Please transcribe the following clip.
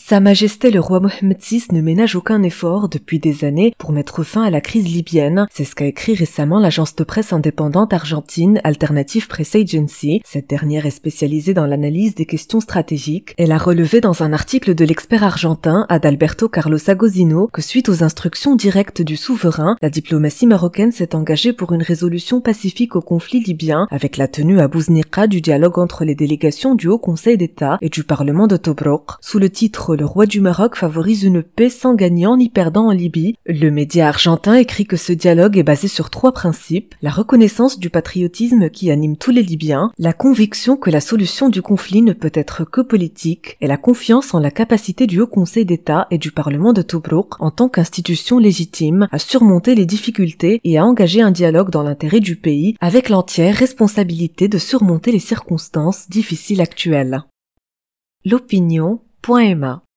Sa Majesté le roi Mohammed VI ne ménage aucun effort depuis des années pour mettre fin à la crise libyenne. C'est ce qu'a écrit récemment l'agence de presse indépendante argentine Alternative Press Agency. Cette dernière est spécialisée dans l'analyse des questions stratégiques. Elle a relevé dans un article de l'expert argentin Adalberto Carlos Agosino que suite aux instructions directes du souverain, la diplomatie marocaine s'est engagée pour une résolution pacifique au conflit libyen avec la tenue à Bouznika du dialogue entre les délégations du Haut Conseil d'État et du Parlement de Tobrouk. Sous le titre « Le roi du Maroc favorise une paix sans gagnant ni perdant en Libye », le média argentin écrit que ce dialogue est basé sur 3 principes: la reconnaissance du patriotisme qui anime tous les Libyens, la conviction que la solution du conflit ne peut être que politique, et la confiance en la capacité du Haut Conseil d'État et du Parlement de Tobrouk en tant qu'institution légitime à surmonter les difficultés et à engager un dialogue dans l'intérêt du pays avec l'entière responsabilité de surmonter les circonstances difficiles actuelles. L'opinion.ma